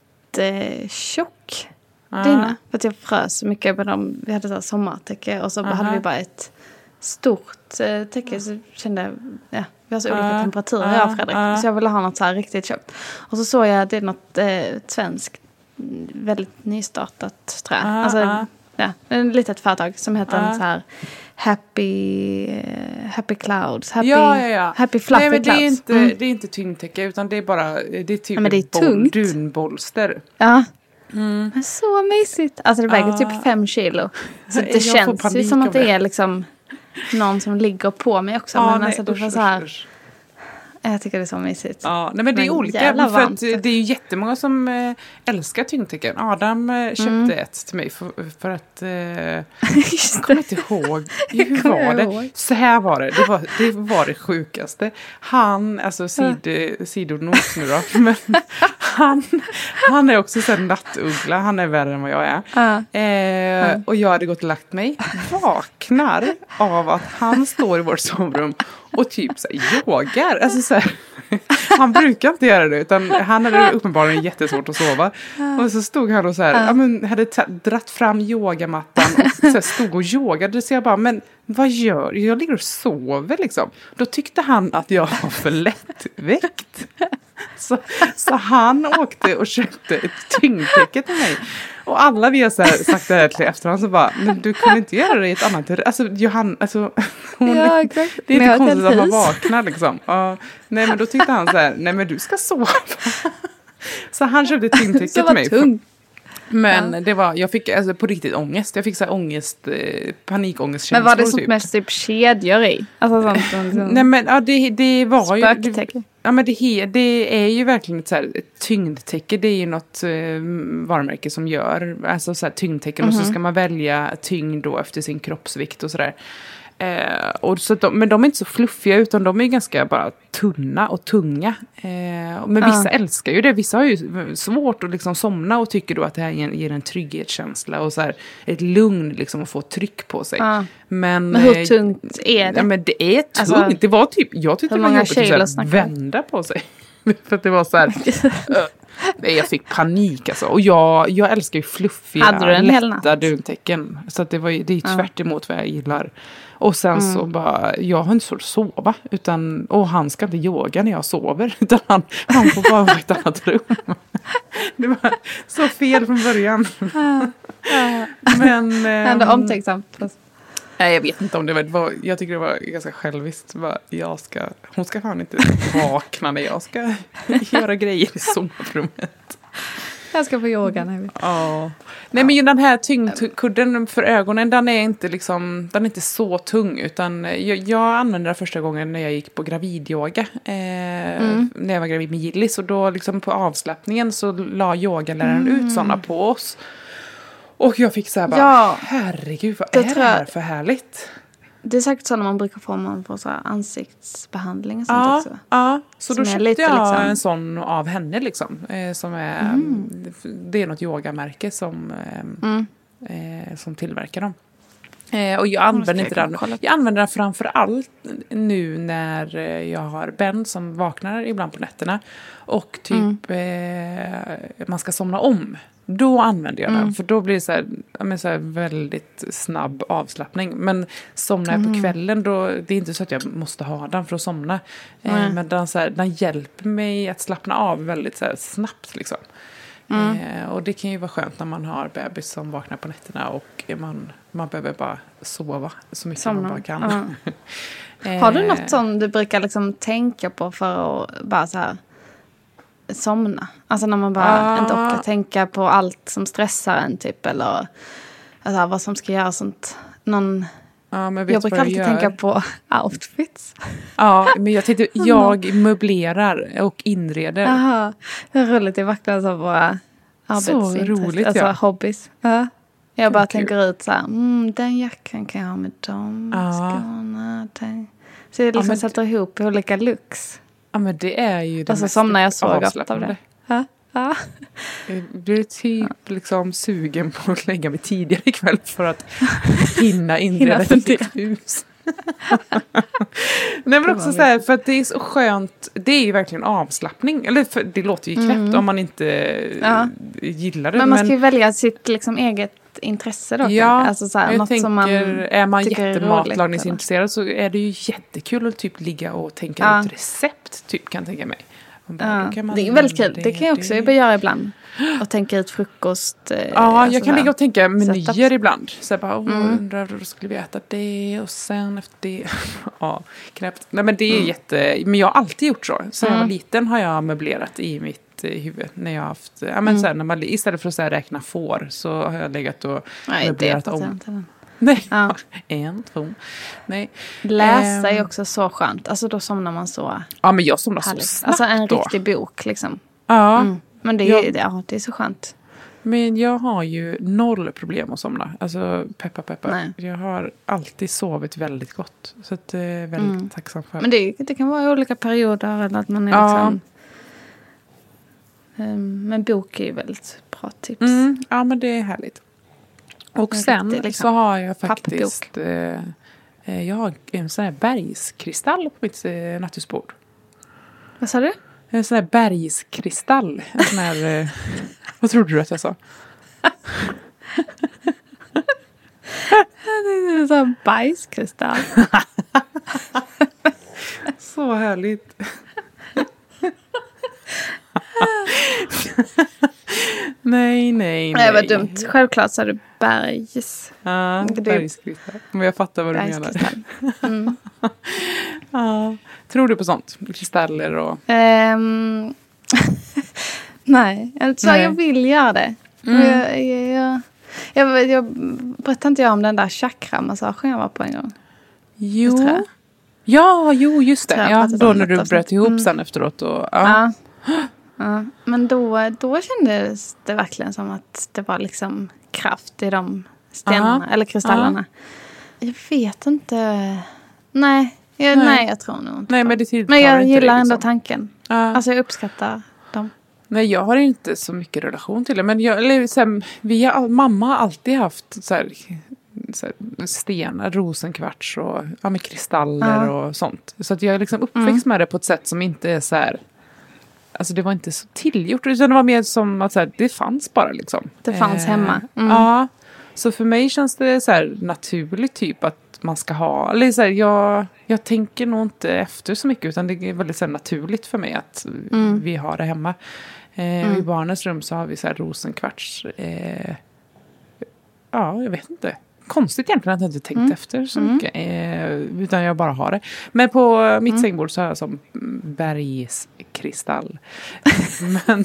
jättetjock Ah. dyna. För att jag frös så mycket med dem. Vi hade så här sommartäcke och så Aha. hade vi bara ett stort eh, täcke så kände jag, ja, vi har så olika uh, temperaturer uh, jag och Fredrik. uh. Så jag ville ha något så här riktigt köpt. Och så såg jag att det är något eh, svenskt, väldigt nystartat tror jag. Uh, alltså, uh. ja, ett litet företag som heter uh. så här Happy, uh, happy Clouds. Happy, ja, ja, ja. Happy Fluffy Nej, men det är Clouds. inte, mm. det är inte tyngdtäcke utan det är bara, det är typ ja, men det är boll, tungt. dunbolster. Ja. Mm. Men så mysigt. Alltså det väger uh. typ fem kilo. Så det Jag känns ju som att det är liksom någon som ligger på mig också. Ja, men nej, alltså det usch, var så här... usch. Jag tycker det är så mysigt. Ja, nej, men det är men olika. jävla För att varmt. det är ju jättemånga som äh, älskar tyngdtäcken. Adam äh, köpte Mm. ett till mig för, för att... Äh, jag Just kommer det. inte ihåg. Jag Hur kommer var det? ihåg. Så här var det. Det var det, var det sjukaste. Han, alltså sid, sidonot nu då. Men han, han är också en nattuggla. Han är värre än vad jag är. Ja. Eh, Ja. Och jag hade gått och lagt mig. Vaknar av att han står i vårt sovrum och typ så här, yogar. Alltså så här, han brukar inte göra det utan han hade uppenbarligen jättesvårt att sova. Och så stod han och så här, ja. Ja, men, hade t- dratt fram yogamattan och så här, stod och yogade. Så jag bara, men vad gör jag? Jag ligger och sover liksom. Då tyckte han att jag var för lättväckt. Så, så han åkte och köpte ett tyngdtäcke till mig. Och alla vi har så här sagt det här till efterhand så bara, men du kunde inte göra det i ett annat. Alltså Johanna, alltså hon, Ja, exakt. det är Men inte jag har konstigt ett att man hus. vaknar liksom. Uh, nej men då tyckte han så här, nej men du ska sova. Så han köpte ett tyngdtäcke Så till mig. var tung. Men Ja. det var, jag fick alltså på riktigt ångest. Jag fick så här ångest, eh, panikångestkänslor. Men var det sånt typ. med typ kedjor i? Alltså sånt som... som Nej men ja, det, det var ju... Det, spöktäcke. ja men det, he- det är ju verkligen ett, så här, ett tyngdtäcke. Det är ju något eh, varumärke som gör alltså så här, tyngdtäcken. Mm-hmm. Och så ska man välja tyngd då efter sin kroppsvikt och sådär. Eh, och så de, men de är inte så fluffiga utan de är ganska bara tunna och tunga. Eh, men vissa Ja. älskar ju det. Vissa har ju svårt att liksom somna och tycker då att det här ger, ger en trygghetskänsla och så här, ett lugn liksom att få tryck på sig. Ja. Men, Men hur eh, tungt är det? Ja, men det är tungt. Alltså, det var typ, jag tyckte hur det var många jobbigt att kilo så här, snackar vi? vända på sig. För att det var så här... uh, nej, jag fick panik alltså. Och jag, jag älskar ju fluffiga, Hade du en hel lätta natt? duntäcken. Så att det, var, det är Ja. tvärt emot vad jag gillar. Och sen Mm. så bara, jag har inte svårt att sova. Utan, och han ska inte yoga när jag sover. Utan han, han får bara vara i ett annat rum. Det var så fel från början. Men... Ändå ehm, omtänksamt. Nej, jag vet inte om det var, det var... Jag tycker det var ganska själviskt. Bara, jag ska, hon ska fan inte vakna när jag ska göra grejer i sovrummet. Jag ska få yoga nu. Ja. Nej, men ju den här tyngdkudden för ögonen, den är inte liksom, den är inte så tung. Utan jag, jag använde den första gången när jag gick på gravidyoga. Eh, Mm. När jag var gravid med Gillis. Och då liksom på avslappningen så la yogaläraren Mm. ut sådana på oss. Och jag fick så här bara, Ja. herregud, vad Det är tror det här jag- för härligt? Det är säkert så när man brukar få man får så här ansiktsbehandling och sånt Ja, också. ja, så Som då är köpte lite jag liksom- en sån av henne liksom. Eh, som är, Mm. det är något yogamärke som, eh, Mm. eh, som tillverkar dem. Eh, och jag använder ska inte jag den. kolla. Jag använder den framför allt nu när eh, jag har Ben som vaknar ibland på nätterna. Och typ eh, man ska somna om. Då använder jag den. Mm. För då blir det så här, ja, men så här väldigt snabb avslappning. Men somnar jag på kvällen då, det är inte så att jag måste ha den för att somna. Eh, Nej. men den, så här, den hjälper mig att slappna av väldigt så här, snabbt liksom. Mm. Eh, och det kan ju vara skönt när man har bebis som vaknar på nätterna och man, man behöver bara sova så mycket Somna. man bara kan. Eh, Har du något som du brukar liksom tänka på för att bara så här somna? Alltså när man bara Ah. inte orkar tänka på allt som stressar en typ. Eller alltså, vad som ska göra sånt. Någon, ja, men vet jag du brukar vad alltid gör? tänka på outfits. Ja, men jag tänkte, jag möblerar och inreder. Jaha, hur roligt är verkligen så våra arbetsintressen. roligt, Alltså ja. hobbies. Ja. Jag bara Kul. tänker ut så här, mm, den jackan kan jag ha med de Ja. skorna. Den. Så jag liksom men- sätter ihop olika looks. Ja, men det är ju det Och så mest somnar jag så gott av avslappnande. det. Ja. Ja. Jag blir typ liksom sugen på att lägga mig tidigare ikväll för att hinna inreda Hinna ett fundera. sitt hus. Nej, men också så här, för att det är så skönt, det är ju verkligen avslappning. Eller för, det låter ju knäppt om man inte Ja. gillar det. Men man ska ju välja sitt liksom eget intresse då. Ja, alltså så här, jag något tänker, som man är man jättematlagningsintresserad så är det ju jättekul att typ ligga och tänka ja. ut recept, typ, kan jag tänka mig. Bara, ja, kan man det är väldigt kul. Det, det kan jag också det. göra ibland. Och tänka ut frukost. Eh, ja, alltså jag kan ligga och tänka menyer setups. ibland. Så jag bara, oh, Mm. undrar då skulle vi äta det och sen efter det. Ja, knäppt. Nej, men det är mm. jätte... Men jag har alltid gjort så. Så mm. jag var liten har jag möblerat i mitt huvud. När jag har haft... Ja, men mm. så här, när man, istället för att så här, räkna får så har jag legat och Nej, möblerat det om. Inte. Nej, ja. en, två. Nej. Läsa um, är också så skönt. Alltså då somnar man så. Ja, men jag somnar härligt. så snabbt Alltså en då. riktig bok liksom. Ja. Mm. Men det är, jag, ja, det är så skönt. Men jag har ju noll problem att somna. Alltså peppa peppa. Nej. Jag har alltid sovit väldigt gott. Så att det är väldigt mm. tacksam för. Men det, det kan vara i olika perioder. Eller att man är ja. liksom... Um, men bok är ju väldigt bra tips. Mm. Ja, men det är härligt. Och en sen riktig, liksom, så har jag faktiskt... Eh, jag har en sån här bergskristall på mitt eh, nattduksbord. Vad sa du? En sån här bergskristall. En sån här... Eh, vad trodde du att jag sa? Det är en sån här bajskristall. Så härligt. nej, nej, nej. Det var dumt. Självklart så är det bergs. Ja, bergskristall. Men jag fattar vad du menar. Mm. Ja. Tror du på sånt? Kristaller och... Um, nej, alltså nej, jag vill göra det. Mm. Jag, jag, jag, jag, jag berättade inte jag om den där chakra-massagen jag var på en gång? Jo. Ja, jo, just det. Ja, då när du bröt ihop mm. sen efteråt. Och, ja. Ja. Ja. Men då, då kändes det verkligen som att det var liksom kraft i de stenarna, aha, eller kristallerna. Aha. Jag vet inte. Nej, jag, nej. nej jag tror nog inte. Nej, men, det men jag gillar det, ändå liksom. tanken. Ja. Alltså jag uppskattar dem. Nej, jag har inte så mycket relation till det. Men jag, eller, så här, vi har, mamma har alltid haft så här, så här, stenar, rosenkvarts och ja, med kristaller ja. och sånt. Så att jag är liksom uppväxt mm. med det på ett sätt som inte är så här... Alltså det var inte så tillgjort. Utan det var mer som att så här, det fanns bara liksom. Det fanns eh, hemma. Mm. Ja. Så för mig känns det så här naturligt typ att man ska ha... Eller så här, jag, jag tänker nog inte efter så mycket. Utan det är väldigt så här, naturligt för mig att mm. vi har det hemma. Eh, mm. I barnens rum så har vi så här rosenkvarts. Eh, ja, jag vet inte. Konstigt egentligen att jag inte tänkt mm. efter så mycket. Eh, utan jag bara har det. Men på mitt mm. sängbord så har jag som bergskristall. Men,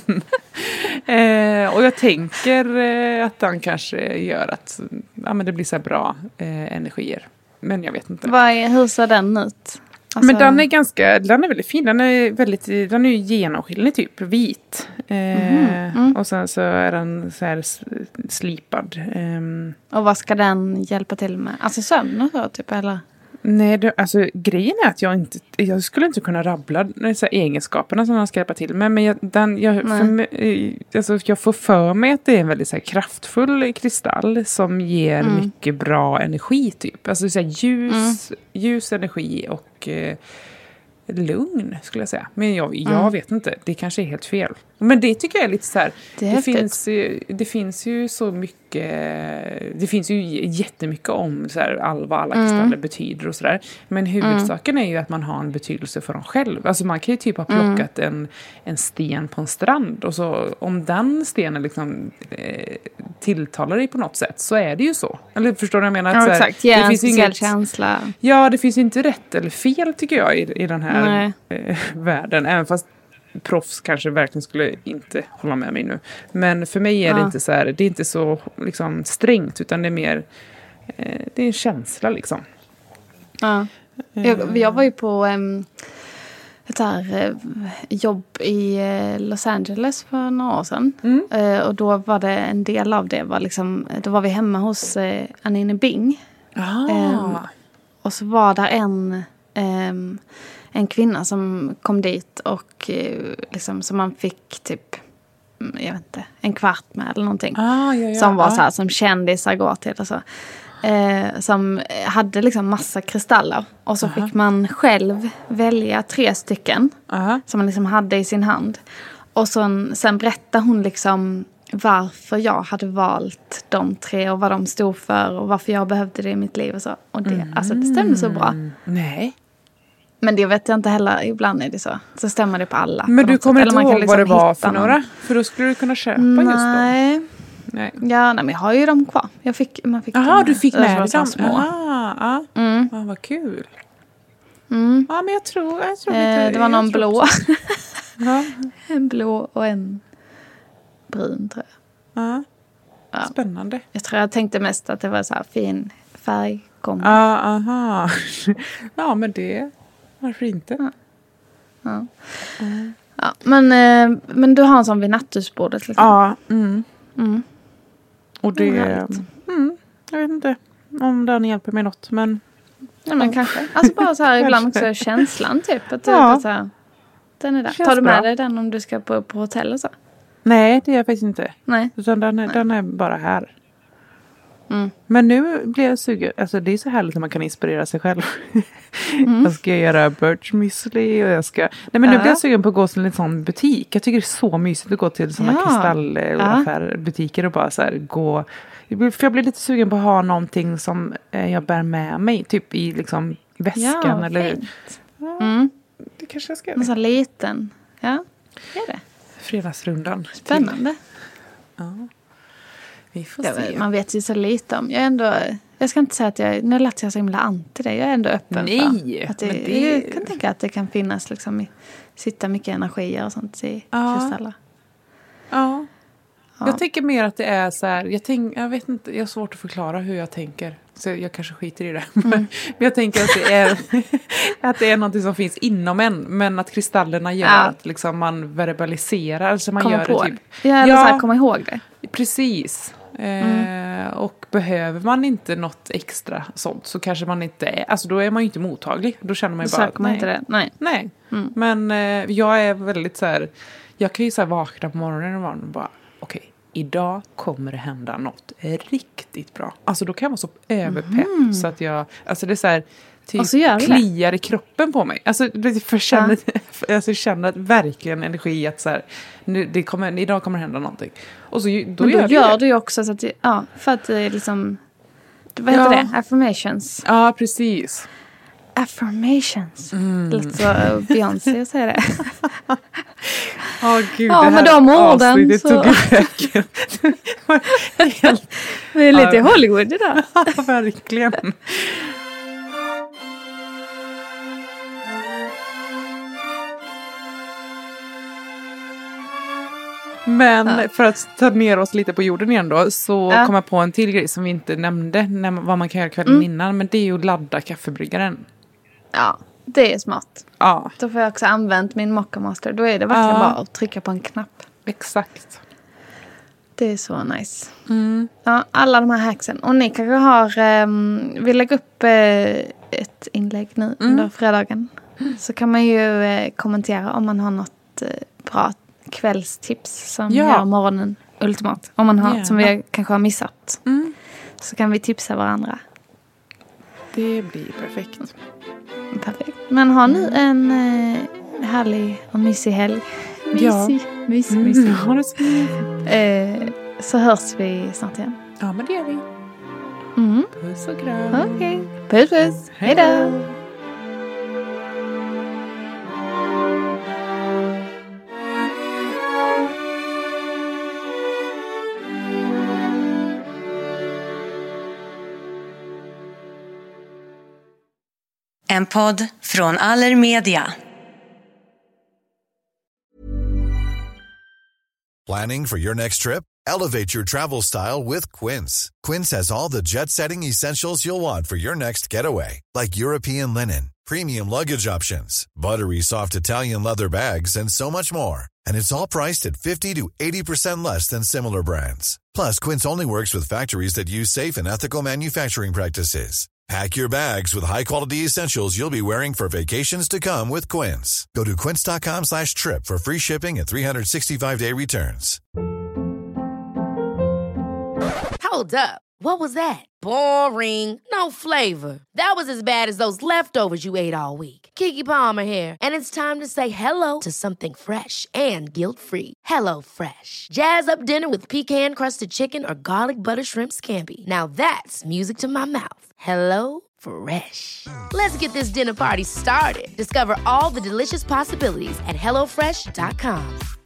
eh, och jag tänker eh, att den kanske gör att ja, men det blir så här bra eh, energier. Men jag vet inte. Vad är, hur ser den ut? Alltså... Men den är ganska, den är väldigt fin. Den är väldigt, den är genomskinlig typ, vit. Eh, mm. Mm. Och sen så är den så här slipad. Eh. Och vad ska den hjälpa till med? Alltså sömn och så typ, eller? Nej, det, alltså grejen är att jag inte, jag skulle inte kunna rabbla så här, egenskaperna som den ska hjälpa till med. Men jag, den, jag, för mig, alltså, jag får för mig att det är en väldigt så här, kraftfull kristall som ger mm. mycket bra energi typ. Alltså så här, ljus, mm. ljus energi och eh, lugn skulle jag säga. Men jag, jag mm. vet inte, det kanske är helt fel. Men det tycker jag är lite så här, det, det, finns, det finns ju så mycket, det finns ju jättemycket om så här, all, vad alla kristaller mm. betyder och sådär. Men huvudsaken mm. är ju att man har en betydelse för dem själv. Alltså man kan ju typ ha plockat mm. en, en sten på en strand. Och så om den stenen liksom eh, tilltalar dig på något sätt så är det ju så. Eller förstår du vad jag menar? Ja, så här, exakt. Ja, det finns inget känsla. Ja, det finns ju inte rätt eller fel tycker jag i, i den här eh, världen. Även fast proffs kanske verkligen skulle inte hålla med mig nu. Men för mig är ja. det inte så här, det är inte så liksom strängt utan det är mer eh, det är en känsla liksom. Ja. Jag, jag var ju på um, ett här uh, jobb i uh, Los Angeles för några år sedan. Mm. Uh, och då var det en del av det var liksom, då var vi hemma hos uh, Anine Bing. Ah. Um, och så var där en um, en kvinna som kom dit och liksom som man fick typ jag vet inte, en kvart med eller någonting. Ah, ja, ja, som var ja. så här som kändisar går till och så. Eh, som hade liksom massa kristaller och så uh-huh. fick man själv välja tre stycken uh-huh. som man liksom hade i sin hand. Och så, sen berättade hon liksom varför jag hade valt de tre och vad de stod för och varför jag behövde det i mitt liv och så. Och det, mm. alltså, det stämde så bra. Nej. Men det vet jag inte heller, ibland är det så. Så stämmer det på alla. Men på du kommer inte ihåg liksom vad det var för någon. några? För då skulle du kunna köpa nej. just dem. Nej. Ja, nej, men jag har ju dem kvar. Jag fick, man fick Jaha, du fick med dem. Små. Jaha, ja. Mm. Ja, vad kul. Mm. Ja, men jag tror... Jag tror eh, inte, det var någon blå. Ja. En blå och en brun, tror jag. Ja. Ja. Spännande. Jag tror jag tänkte mest att det var så här fin färgkombo. Ja, aha. Ja, men det... Varför inte? Ja. Ja. Mm. Ja, men, eh, men du har en sån vid nattduksbordet. Liksom. Ja. Mm. Mm. Och det... Mm, jag vet inte om den hjälper mig något, men... Ja, men kanske. Alltså bara så här ibland också känslan typ. Att, ja. att så här, den är där. Tar du med bra. dig den om du ska på, på hotell och så? Nej, det är jag faktiskt inte. Nej. Utan den är, Nej. den är bara här. Mm. Men nu blir jag sugen. Alltså det är så härligt när man kan inspirera sig själv. Mm. Jag ska göra birch müsli och jag ska... Nej, men nu ja. blir jag sugen på att gå till en sån butik. Jag tycker det är så mysigt att gå till såna ja. kristallaffärbutiker och bara så här gå... För jag blir lite sugen på att ha någonting som jag bär med mig. Typ i liksom väskan ja, eller... Fint. Ja, mm. det kanske jag ska göra. En sån liten. Ja, är det. Fredagsrundan. Spännande. Ja. Vi får ja, se. Man vet ju så lite om. Jag är ändå... Jag ska inte säga att jag... Nu lät jag så himla anti det. Jag är ändå öppen Nej, för. Att det, men det... Jag kan tänka att det kan finnas liksom... Sitta mycket energier och sånt i ja. kristaller. Ja. Ja. Jag tänker mer att det är så här... Jag, tänk, jag vet inte... Jag har svårt att förklara hur jag tänker. Så jag kanske skiter i det. Mm. Men jag tänker att det är... att det är något som finns inom en. Men att kristallerna gör ja. att liksom man verbaliserar. Alltså man komma gör på det typ... Ja, eller ja. så här, komma ihåg det. Precis. Mm. Eh, och behöver man inte något extra sånt så kanske man inte är, alltså då är man ju inte mottaglig. Då känner man ju då bara, man nej. Inte det. Nej. nej. Mm. Men eh, jag är väldigt så här, jag kan ju så här vakna på morgonen och bara, okej, okay, idag kommer det hända något riktigt bra. Alltså då kan jag vara så överpepp mm. så att jag, alltså det är så här, typ kliar i kroppen på mig. Alltså jag känner, ja. alltså, känner verkligen energi att så här, nu, det kommer, idag kommer det hända någonting. Och så, då Men då gör, gör det. du ju också så att det, ja, för att det är liksom, vad heter ja. det? Affirmations. Ja, precis. Affirmations. Mm. Lite så uh, Beyoncé säger det. Oh, Gud, ja, med de orden så... tog iväg. Helt... Det är lite ja. Hollywood det där. Ja, verkligen. Men ja. för att ta ner oss lite på jorden igen då så ja. kom jag på en till grej som vi inte nämnde när, vad man kan göra kvällen mm. innan. Men det är ju att ladda kaffebryggaren. Ja, det är smart. Ja. Då får jag också använt min Mocha Master. Då är det verkligen ja. bara att trycka på en knapp. Exakt. Det är så nice. Mm. Ja, alla de här hacksen. Och ni kanske har, um, vill lägga upp uh, ett inlägg nu mm. under fredagen. Mm. Så kan man ju uh, kommentera om man har något uh, bra kvällstips som ja. gör morgonen ultimat. Om man har, yeah. som vi kanske har missat. Mm. Så kan vi tipsa varandra. Det blir perfekt. Perfekt. Men har ni en eh, härlig och mysig helg? Mysig. Ja. Mysig, mm. mysig. Har det så eh, så hörs vi snart igen. Ja, men det gör vi. Mm. Puss och kram. Okej. Okay. Puss, puss. Hej då. En podd från Allermedia. Planning for your next trip? Elevate your travel style with Quince. Quince has all the jet-setting essentials you'll want for your next getaway, like European linen, premium luggage options, buttery soft Italian leather bags, and so much more. And it's all priced at fifty to eighty percent less than similar brands. Plus, Quince only works with factories that use safe and ethical manufacturing practices. Pack your bags with high-quality essentials you'll be wearing for vacations to come with Quince. Go to quince.com slash trip for free shipping and three sixty-five day returns. Hold up. What was that? Boring. No flavor. That was as bad as those leftovers you ate all week. Keke Palmer here, and it's time to say hello to something fresh and guilt-free. Hello Fresh. Jazz up dinner with pecan-crusted chicken or garlic butter shrimp scampi. Now that's music to my mouth. Hello Fresh. Let's get this dinner party started. Discover all the delicious possibilities at hello fresh dot com.